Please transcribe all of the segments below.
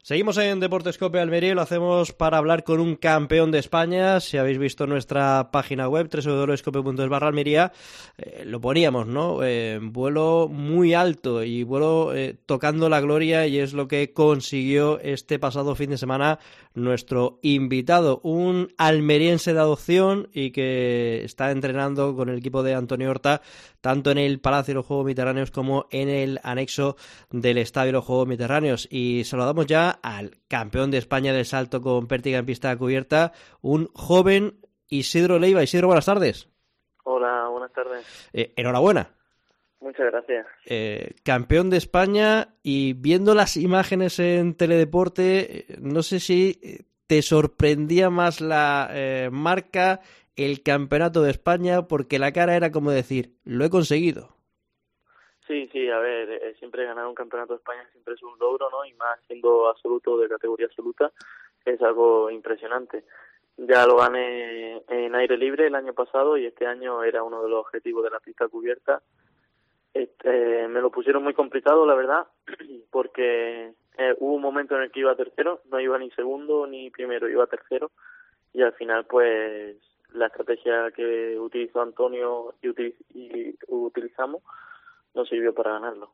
Seguimos en Deportes Cope Almería y lo hacemos para hablar con un campeón de España. Si habéis visto nuestra página web, www.cope.es/Almería, lo poníamos, ¿no? Vuelo muy alto y vuelo tocando la gloria, y es lo que consiguió este pasado fin de semana nuestro invitado, un almeriense de adopción y que está entrenando con el equipo de Antonio Horta, tanto en el Palacio de los Juegos Mediterráneos como en el anexo del Estadio de los Juegos Mediterráneos. Y saludamos ya al campeón de España del salto con pértiga en pista cubierta, un joven Isidro Leiva. Isidro, buenas tardes. Hola, buenas tardes. Enhorabuena. Muchas gracias. Campeón de España, y viendo las imágenes en Teledeporte, no sé si te sorprendía más la marca, el Campeonato de España, porque la cara era como decir, lo he conseguido. Sí, a ver, siempre ganar un campeonato de España siempre es un logro, ¿no? Y más siendo absoluto, de categoría absoluta, es algo impresionante. Ya lo gané en aire libre el año pasado y este año era uno de los objetivos de la pista cubierta. Me lo pusieron muy complicado, la verdad, porque hubo un momento en el que iba tercero, no iba ni segundo ni primero, iba tercero, y al final pues la estrategia que utilizó Antonio y utilizamos no sirvió para ganarlo.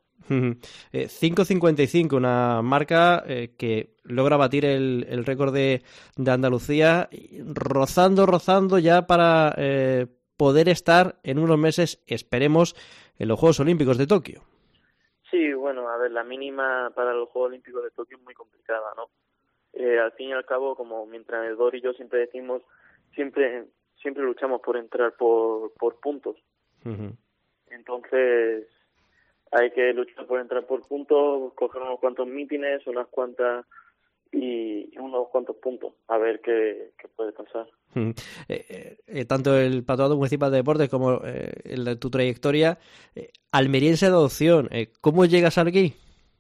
5.55, una marca que logra batir el récord de Andalucía, rozando ya para poder estar en unos meses, esperemos, en los Juegos Olímpicos de Tokio. Sí, bueno, a ver, la mínima para los Juegos Olímpicos de Tokio es muy complicada, ¿no? Al fin y al cabo, como mi entrenador y yo siempre decimos, siempre luchamos por entrar por puntos. Entonces hay que luchar por entrar por puntos, coger unos cuantos mítines, unos cuantos puntos, a ver qué puede pasar. Tanto el Patronato Municipal de Deportes como el de tu trayectoria, almeriense de adopción, ¿cómo llegas aquí?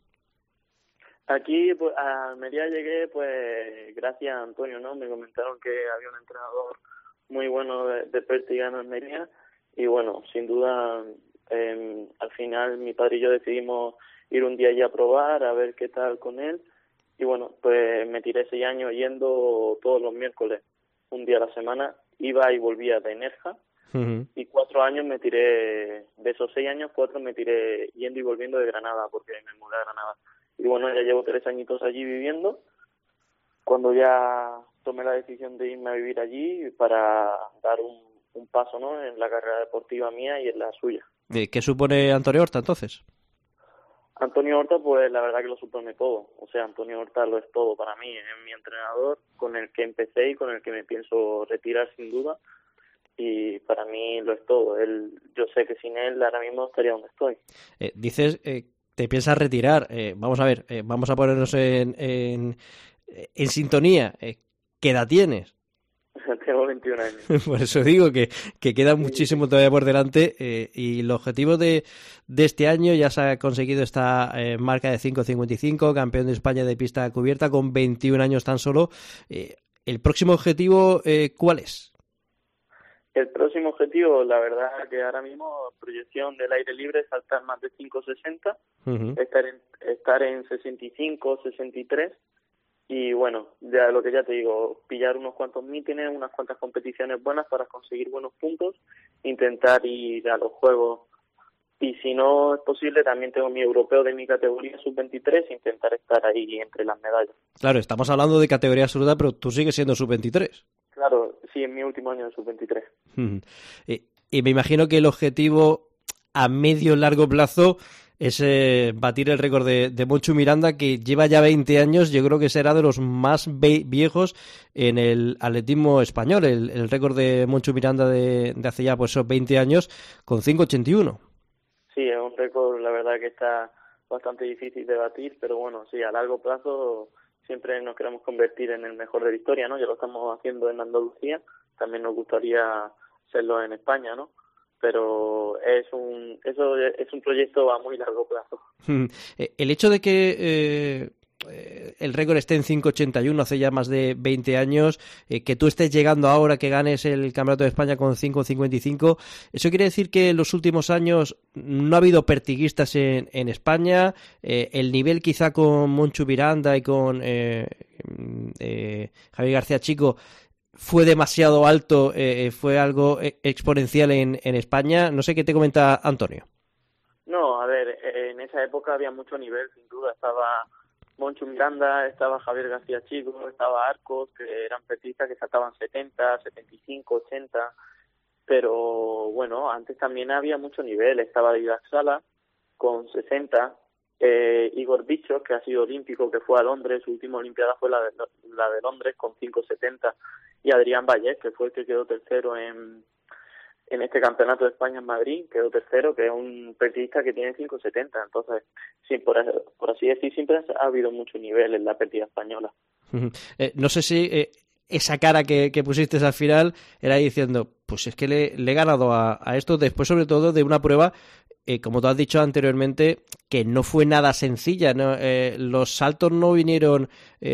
Aquí, pues, a Almería llegué, pues, gracias a Antonio, ¿no? Me comentaron que había un entrenador muy bueno de pértiga en Almería, y bueno, sin duda, al final mi padre y yo decidimos ir un día allí a probar, a ver qué tal con él, y bueno, pues me tiré 6 años yendo todos los miércoles, un día a la semana, iba y volvía de Nerja, y 4 años me tiré, de esos 6 años, 4 me tiré yendo y volviendo de Granada, porque me mudé a Granada. Y bueno, ya llevo 3 añitos allí viviendo, cuando ya tomé la decisión de irme a vivir allí para dar un paso, ¿no?, en la carrera deportiva mía y en la suya. ¿Qué supone Antonio Horta, entonces? Antonio Horta, pues la verdad que lo supone todo. O sea, Antonio Horta lo es todo para mí. Es mi entrenador, con el que empecé y con el que me pienso retirar sin duda. Y para mí lo es todo. Yo sé que sin él ahora mismo estaría donde estoy. Dices, te piensas retirar. Vamos a ver, vamos a ponernos en sintonía. ¿Qué edad tienes? Tengo 21 años. Por eso digo que queda muchísimo todavía por delante, y el objetivo de este año ya se ha conseguido esta marca de 5.55, campeón de España de pista cubierta con 21 años tan solo. ¿El próximo objetivo cuál es? El próximo objetivo, la verdad que ahora mismo, proyección del aire libre, saltar más de 5.60, estar en 65, 63, y bueno, ya lo que ya te digo, pillar unos cuantos mítines, unas cuantas competiciones buenas para conseguir buenos puntos, intentar ir a los Juegos, y si no es posible también tengo mi europeo de mi categoría sub-23, intentar estar ahí entre las medallas. Claro, estamos hablando de categoría absoluta, pero tú sigues siendo sub-23. Claro, sí, en mi último año de sub-23. Y me imagino que el objetivo a medio largo plazo es batir el récord de Moncho Miranda, que lleva ya 20 años. Yo creo que será de los más viejos en el atletismo español, el récord de Moncho Miranda de hace ya pues esos 20 años con 5.81. Sí, es un récord, la verdad que está bastante difícil de batir, pero bueno, sí, a largo plazo siempre nos queremos convertir en el mejor de la historia, ¿no? Ya lo estamos haciendo en Andalucía, también nos gustaría hacerlo en España, ¿no? Pero eso es un proyecto a muy largo plazo. El hecho de que el récord esté en 5.81 hace ya más de 20 años, que tú estés llegando ahora, que ganes el Campeonato de España con 5.55, ¿eso quiere decir que en los últimos años no ha habido pertiguistas en España? El nivel quizá con Monchu Miranda y con Javier García Chico fue demasiado alto, fue algo exponencial en España. No sé qué te comenta Antonio. No, a ver, en esa época había mucho nivel, sin duda. Estaba Monchu Miranda, estaba Javier García Chico, estaba Arcos, que eran pertistas que sacaban 70, 75, 80, pero bueno, antes también había mucho nivel. Estaba Didac Sala con 60, Igor Bichos, que ha sido olímpico, que fue a Londres, su última olimpiada fue la de Londres con 5.70, y Adrián Vallés, que fue el que quedó tercero en este campeonato de España en Madrid, quedó tercero, que es un pertiguista que tiene 5.70. Entonces, sí, por así decir, siempre ha habido mucho nivel en la pertiga española. No sé si esa cara que pusiste al final era diciendo, pues es que le he ganado a esto, después sobre todo de una prueba, como tú has dicho anteriormente, que no fue nada sencilla, ¿no? Los saltos no vinieron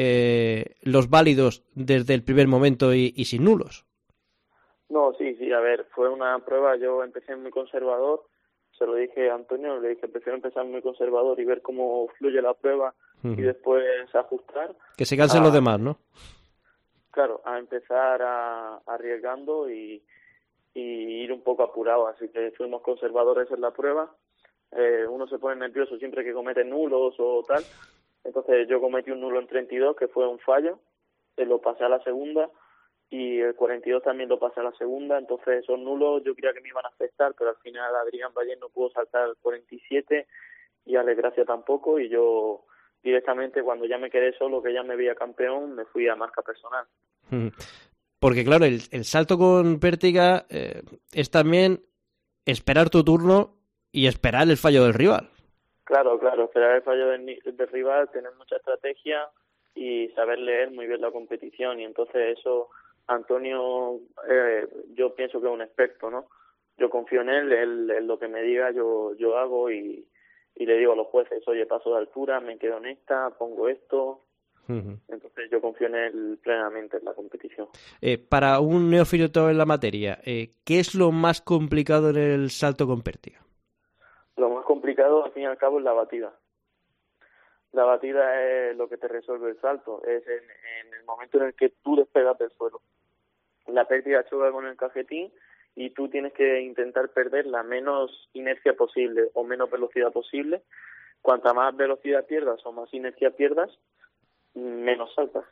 los válidos desde el primer momento y sin nulos. No, sí, a ver, fue una prueba, yo empecé muy conservador, se lo dije a Antonio, le dije, prefiero empezar muy conservador y ver cómo fluye la prueba y después ajustar. Que se cansen los demás, ¿no? Claro, a empezar arriesgando y ir un poco apurado, así que fuimos conservadores en la prueba. Uno se pone nervioso siempre que comete nulos o tal, entonces yo cometí un nulo en 32, que fue un fallo, lo pasé a la segunda, y el 42 también lo pasé a la segunda. Entonces esos nulos yo creía que me iban a afectar, pero al final Adrián Vallés no pudo saltar el 47 y Ale Gracia tampoco, y yo directamente cuando ya me quedé solo, que ya me veía campeón, me fui a marca personal. Porque claro, el salto con pértiga es también esperar tu turno y esperar el fallo del rival. Claro, esperar el fallo del rival, tener mucha estrategia y saber leer muy bien la competición, y entonces eso Antonio, yo pienso que es un experto, ¿no? Yo confío en él lo que me diga yo hago, y le digo a los jueces, oye, paso de altura, me quedo en esta, pongo esto. Entonces yo confío en él plenamente en la competición. Para un neófito en la materia, ¿qué es lo más complicado en el salto con pértiga? Lo más complicado, al fin y al cabo, es la batida. La batida es lo que te resuelve el salto, es en el momento en el que tú despegas del suelo. La pértiga choca con el cajetín y tú tienes que intentar perder la menos inercia posible o menos velocidad posible. Cuanta más velocidad pierdas o más inercia pierdas, menos saltas.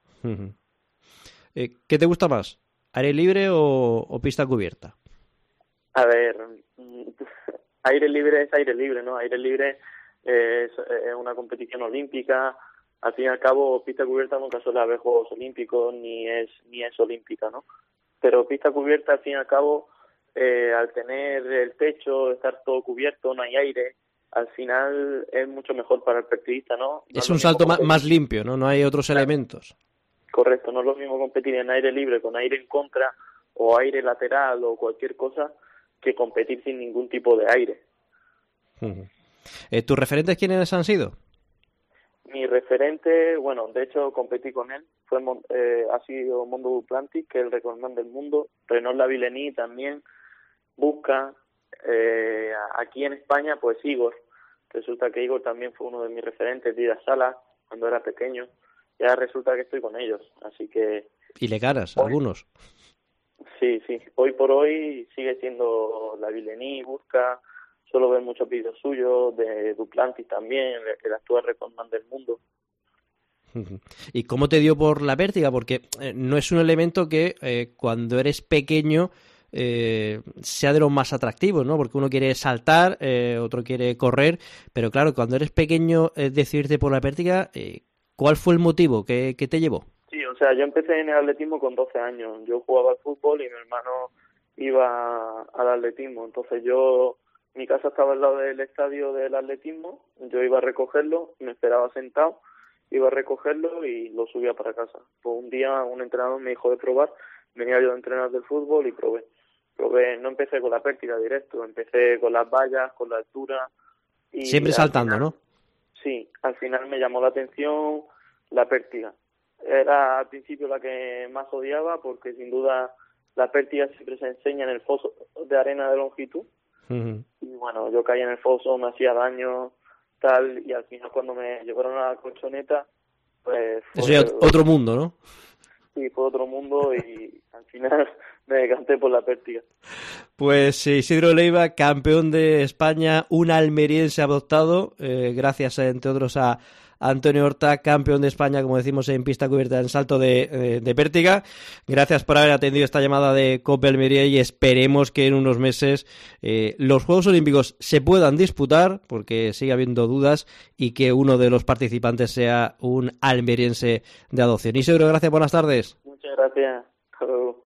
¿Qué te gusta más? ¿Aire libre o pista cubierta? A ver, aire libre es aire libre, ¿no? Aire libre es una competición olímpica. Al fin y al cabo, pista cubierta nunca suele haber Juegos Olímpicos ni es olímpica, ¿no? Pero pista cubierta, al fin y al cabo, al tener el techo, estar todo cubierto, no hay aire, al final es mucho mejor para el pertiguista, ¿no? Es un salto más limpio, ¿no? No hay otros elementos. Correcto, no es lo mismo competir en aire libre con aire en contra o aire lateral o cualquier cosa que competir sin ningún tipo de aire. ¿Tus referentes quiénes han sido? Mi referente, bueno, de hecho competí con él, ha sido Mondo Duplantis, que es el recordman del mundo, Renaud Lavillenie también, Busca, aquí en España pues Igor, resulta que Igor también fue uno de mis referentes, Didac Sala, cuando era pequeño, ya resulta que estoy con ellos, así que... ¿Y le ganas algunos? Sí, hoy por hoy sigue siendo Lavillenie, Busca, suelo ver muchos vídeos suyos, de Duplantis también, el actual recordman del mundo. ¿Y cómo te dio por la pértiga? Porque no es un elemento que cuando eres pequeño sea de los más atractivos, ¿no? Porque uno quiere saltar, otro quiere correr, pero claro, cuando eres pequeño decidirte por la pértiga, ¿cuál fue el motivo que te llevó? Sí, o sea, yo empecé en el atletismo con 12 años. Yo jugaba al fútbol y mi hermano iba al atletismo. Entonces mi casa estaba al lado del estadio del atletismo, yo iba a recogerlo, me esperaba sentado, iba a recogerlo y lo subía para casa. Pues un día un entrenador me dijo de probar, venía yo a entrenar del fútbol y probé. No empecé con la pértiga directo, empecé con las vallas, con la altura. Y siempre saltando, final, ¿no? sí, al final me llamó la atención la pértiga. Era al principio la que más odiaba porque sin duda la pértiga siempre se enseña en el foso de arena de longitud. Uh-huh. Y bueno, yo caía en el foso, me hacía daño, tal, y al final cuando me llevaron a la colchoneta, pues... Eso ya otro mundo, ¿no? Sí, fue otro mundo y al final me decanté por la pértiga. Pues Isidro Leiva, campeón de España, un almeriense adoptado, gracias entre otros a Antonio Horta, campeón de España, como decimos, en pista cubierta en salto de pértiga. Gracias por haber atendido esta llamada de COPE Almería y esperemos que en unos meses los Juegos Olímpicos se puedan disputar, porque sigue habiendo dudas, y que uno de los participantes sea un almeriense de adopción. Isidro, gracias, buenas tardes. Muchas gracias. Hasta luego.